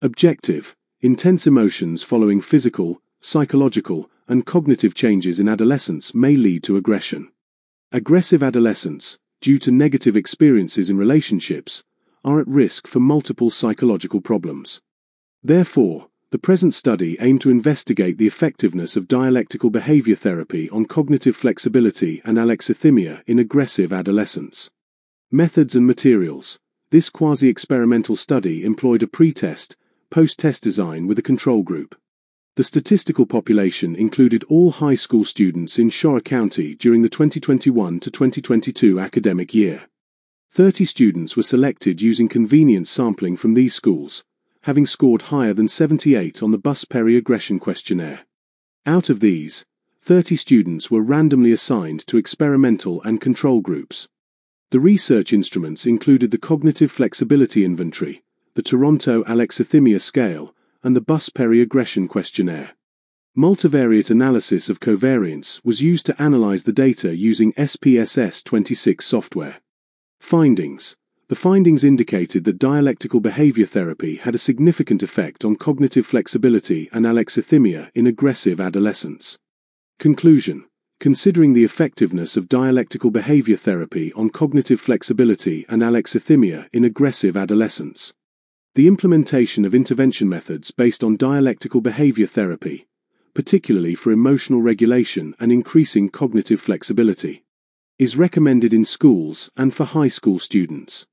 Objective: intense emotions following physical, psychological, and cognitive changes in adolescence may lead to aggression. Aggressive adolescents, due to negative experiences in relationships, are at risk for multiple psychological problems. Therefore, the present study aimed to investigate the effectiveness of dialectical behavior therapy on cognitive flexibility and alexithymia in aggressive adolescents. Methods and materials. This quasi-experimental study employed a pre-test, post-test design with a control group. The statistical population included all high school students in Shora County during the 2021 to 2022 academic year. 30 students were selected using convenience sampling from these schools, having scored higher than 78 on the Bus Perry Aggression Questionnaire. Out of these, 30 students were randomly assigned to experimental and control groups. The research instruments included the Cognitive Flexibility Inventory, the Toronto Alexithymia Scale, and the Bus Perry Aggression Questionnaire. Multivariate analysis of covariance was used to analyze the data using SPSS 26 software. Findings. The findings indicated that dialectical behavior therapy had a significant effect on cognitive flexibility and alexithymia in aggressive adolescents. Conclusion. Considering the effectiveness of dialectical behavior therapy on cognitive flexibility and alexithymia in aggressive adolescents, the implementation of intervention methods based on dialectical behavior therapy, particularly for emotional regulation and increasing cognitive flexibility, is recommended in schools and for high school students.